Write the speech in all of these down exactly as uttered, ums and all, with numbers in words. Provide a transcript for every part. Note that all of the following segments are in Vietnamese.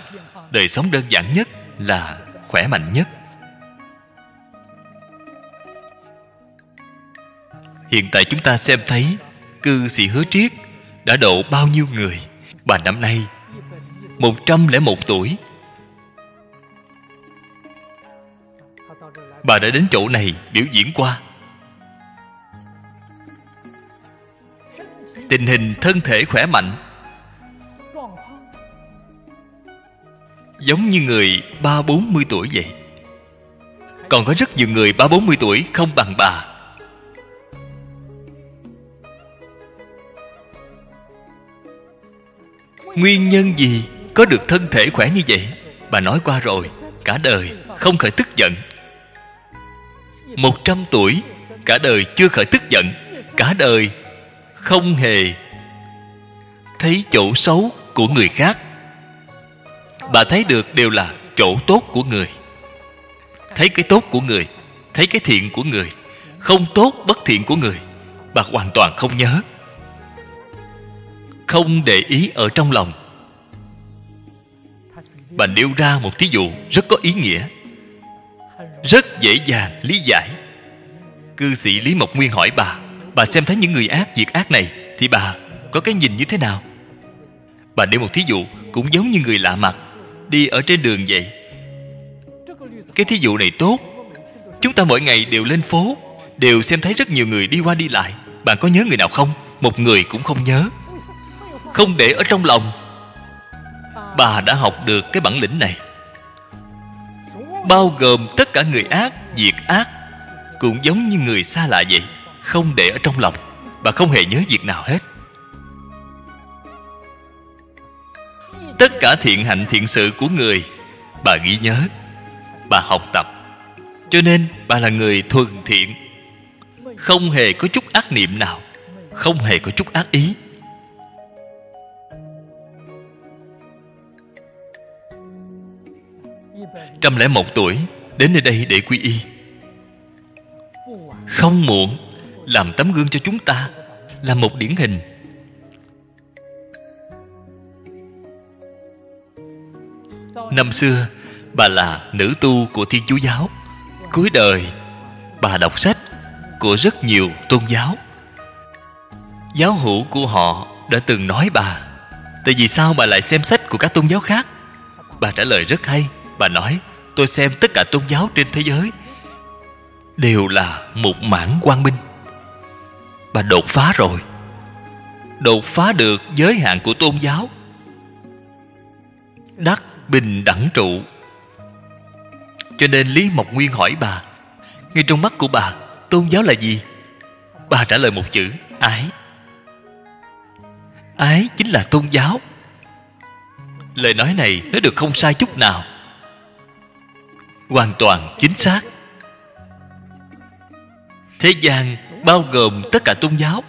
đời sống đơn giản nhất là khỏe mạnh nhất. Hiện tại chúng ta xem thấy cư sĩ Hứa Triết đã độ bao nhiêu người. Bà năm nay một trăm lẻ một tuổi. Bà đã đến chỗ này biểu diễn qua. Tình hình thân thể khỏe mạnh, giống như người ba bốn mươi tuổi vậy. Còn có rất nhiều người ba bốn mươi tuổi không bằng bà. Nguyên nhân gì có được thân thể khỏe như vậy? Bà nói qua rồi. Cả đời không khởi tức giận. Một trăm tuổi, cả đời chưa khởi tức giận. Cả đời không hề thấy chỗ xấu của người khác. Bà thấy được đều là chỗ tốt của người. Thấy cái tốt của người, thấy cái thiện của người, không tốt bất thiện của người, bà hoàn toàn không nhớ, không để ý ở trong lòng. Bà nêu ra một thí dụ rất có ý nghĩa, rất dễ dàng lý giải. Cư sĩ Lý Mộc Nguyên hỏi bà, bà xem thấy những người ác việc ác này thì bà có cái nhìn như thế nào? Bà nêu một thí dụ cũng giống như người lạ mặt đi ở trên đường vậy. Cái thí dụ này tốt. Chúng ta mỗi ngày đều lên phố, đều xem thấy rất nhiều người đi qua đi lại. Bạn có nhớ người nào không? Một người cũng không nhớ, không để ở trong lòng. Bà đã học được cái bản lĩnh này, bao gồm tất cả người ác, việc ác cũng giống như người xa lạ vậy, không để ở trong lòng. Bà không hề nhớ việc nào hết. Tất cả thiện hạnh thiện sự của người bà ghi nhớ, bà học tập. Cho nên bà là người thuần thiện, không hề có chút ác niệm nào, không hề có chút ác ý. Trăm lẻ một tuổi đến nơi đây để quy y. Không muộn, làm tấm gương cho chúng ta, làm một điển hình. Năm xưa bà là nữ tu của Thiên Chúa giáo. Cuối đời bà đọc sách của rất nhiều tôn giáo. Giáo hữu của họ đã từng nói bà, tại vì sao bà lại xem sách của các tôn giáo khác? Bà trả lời rất hay. Bà nói, tôi xem tất cả tôn giáo trên thế giới đều là một mãn quang minh. Bà đột phá rồi, đột phá được giới hạn của tôn giáo, đắc bình đẳng trụ. Cho nên Lý Mộc Nguyên hỏi bà, ngay trong mắt của bà, tôn giáo là gì? Bà trả lời một chữ, ái. Ái chính là tôn giáo. Lời nói này nói được không sai chút nào, hoàn toàn chính xác. Thế gian bao gồm tất cả tôn giáo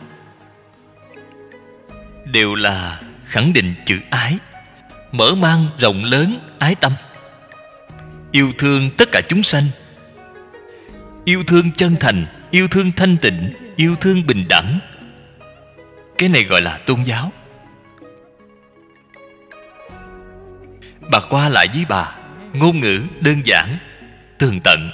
đều là khẳng định chữ ái, mở mang rộng lớn ái tâm, yêu thương tất cả chúng sanh, yêu thương chân thành, yêu thương thanh tịnh, yêu thương bình đẳng. Cái này gọi là tôn giáo. Bà qua lại với bà, ngôn ngữ đơn giản, tường tận.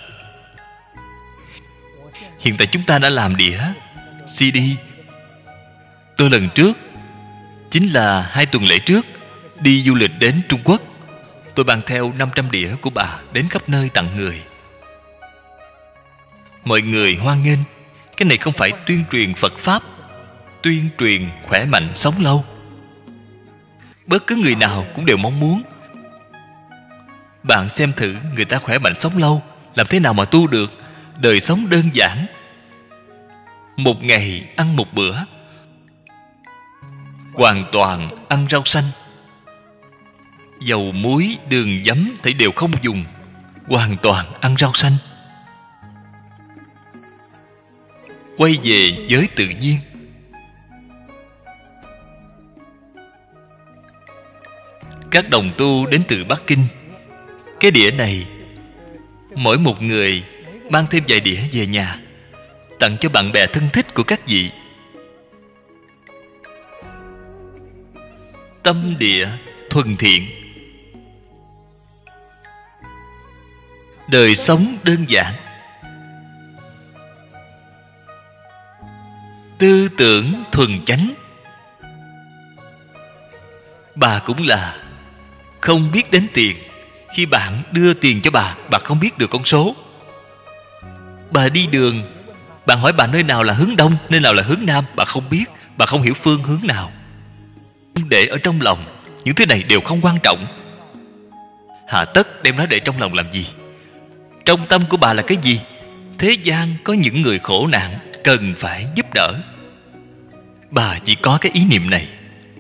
Hiện tại chúng ta đã làm đĩa, xê đê. Tôi lần trước, chính là hai tuần lễ trước, đi du lịch đến Trung Quốc. Tôi mang theo năm trăm đĩa của bà đến khắp nơi tặng người. Mọi người hoan nghênh. Cái này không phải tuyên truyền Phật Pháp, tuyên truyền khỏe mạnh sống lâu. Bất cứ người nào cũng đều mong muốn. Bạn xem thử, người ta khỏe mạnh sống lâu, làm thế nào mà tu được? Đời sống đơn giản, một ngày ăn một bữa, hoàn toàn ăn rau xanh, dầu muối đường giấm thì đều không dùng, hoàn toàn ăn rau xanh, quay về với tự nhiên. Các đồng tu đến từ Bắc Kinh, cái đĩa này mỗi một người mang thêm vài đĩa về nhà, tặng cho bạn bè thân thích của các vị. Tâm địa thuần thiện, đời sống đơn giản, tư tưởng thuần chánh. Bà cũng là không biết đến tiền. Khi bạn đưa tiền cho bà, bà không biết được con số. Bà đi đường, bạn hỏi bà nơi nào là hướng đông, nơi nào là hướng nam, bà không biết. Bà không hiểu phương hướng nào. Để ở trong lòng. Những thứ này đều không quan trọng. Hà tất đem nó để trong lòng làm gì? Trong tâm của bà là cái gì? Thế gian có những người khổ nạn cần phải giúp đỡ. Bà chỉ có cái ý niệm này.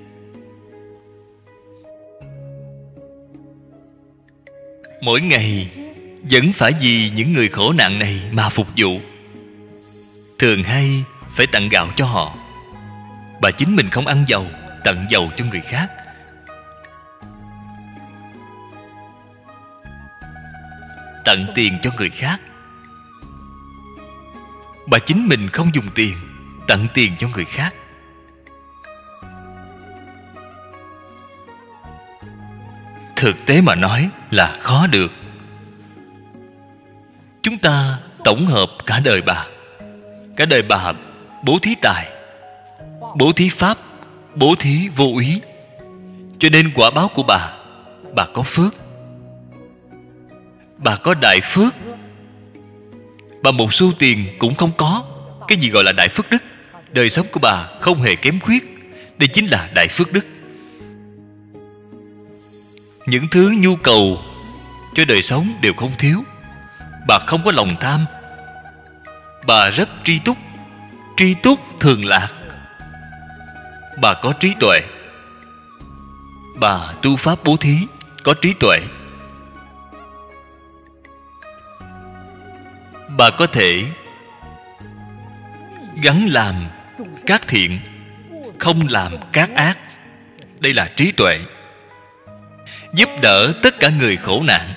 Mỗi ngày vẫn phải vì những người khổ nạn này mà phục vụ. Thường hay phải tặng gạo cho họ. Bà chính mình không ăn dầu, tặng dầu cho người khác. Tặng tiền cho người khác. Bà chính mình không dùng tiền, tặng tiền cho người khác. Thực tế mà nói là khó được. Chúng ta tổng hợp cả đời bà. Cả đời bà bố thí tài, bố thí pháp, bố thí vô úy. Cho nên quả báo của bà, bà có phước. Bà có đại phước. Bà một xu tiền cũng không có. Cái gì gọi là đại phước đức? Đời sống của bà không hề kém khuyết. Đây chính là đại phước đức. Những thứ nhu cầu cho đời sống đều không thiếu. Bà không có lòng tham. Bà rất tri túc. Tri túc thường lạc. Bà có trí tuệ. Bà tu pháp bố thí, có trí tuệ. Bà có thể gắn làm các thiện, không làm các ác. Đây là trí tuệ. Giúp đỡ tất cả người khổ nạn.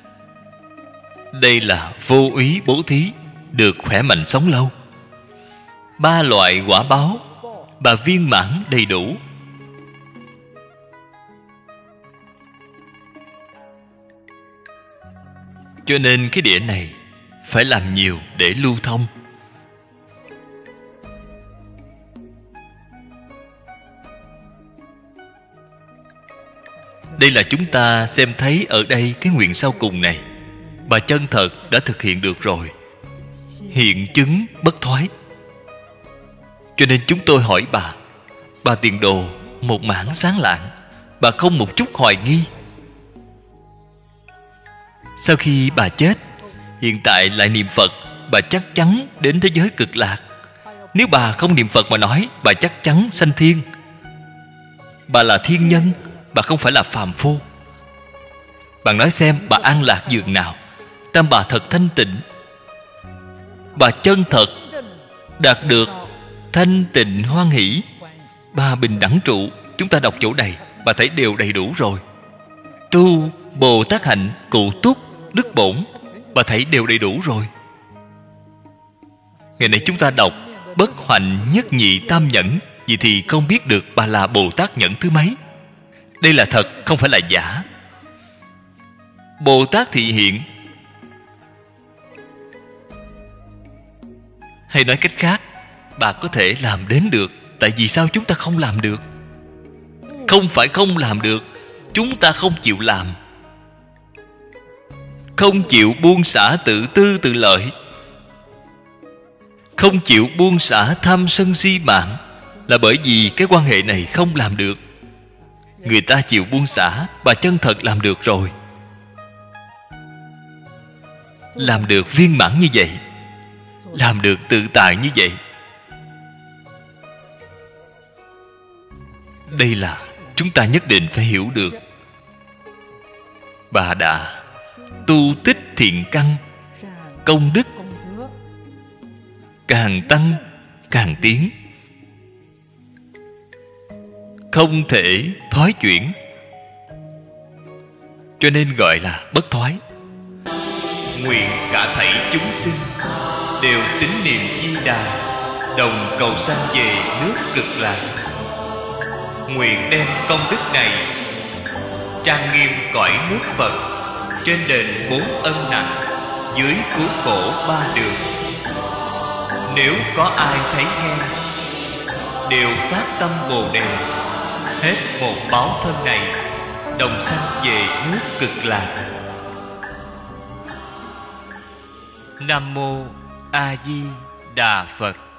Đây là vô úy bố thí, được khỏe mạnh sống lâu. Ba loại quả báo bà viên mãn đầy đủ. Cho nên cái địa này phải làm nhiều để lưu thông. Đây là chúng ta xem thấy ở đây cái nguyện sau cùng này. Bà chân thật đã thực hiện được rồi. Hiện chứng bất thoái. Cho nên chúng tôi hỏi bà, bà tiền đồ một mảng sáng lạng. Bà không một chút hoài nghi. Sau khi bà chết, hiện tại lại niệm Phật, bà chắc chắn đến thế giới cực lạc. Nếu bà không niệm Phật mà nói, bà chắc chắn sanh thiên. Bà là thiên nhân, bà không phải là phàm phu. Bạn nói xem bà an lạc dường nào. Tâm bà thật thanh tịnh. Bà chân thật đạt được thanh tịnh hoan hỷ. Bà bình đẳng trụ. Chúng ta đọc chỗ này, bà thấy đều đầy đủ rồi. Tu Bồ Tát hạnh, cụ túc đức bổn, bà thấy đều đầy đủ rồi. Ngày nay chúng ta đọc bất hoành nhất nhị tam nhẫn, vì thì không biết được bà là Bồ Tát nhẫn thứ mấy. Đây là thật, không phải là giả. Bồ Tát thị hiện, hay nói cách khác, bà có thể làm đến được. Tại vì sao chúng ta không làm được? Không phải không làm được, chúng ta không chịu làm. Không chịu buông xả tự tư tự lợi, không chịu buông xả tham sân si mạng, là bởi vì cái quan hệ này không làm được. Người ta chịu buông xả, bà chân thật làm được rồi. Làm được viên mãn như vậy, làm được tự tại như vậy. Đây là chúng ta nhất định phải hiểu được. Bà đã tu tích thiện căn, công đức càng tăng càng tiến, không thể thoái chuyển. Cho nên gọi là bất thoái. Nguyện cả thảy chúng sinh đều tín niệm Di Đà, đồng cầu sanh về nước Cực Lạc. Nguyện đem công đức này trang nghiêm cõi nước Phật, trên đền bốn ân nặng. dưới cứu khổ ba đường. Nếu có ai thấy nghe, đều phát tâm Bồ Đề, hết một báo thân này, đồng sanh về nước Cực Lạc. Nam mô A Di Đà Phật.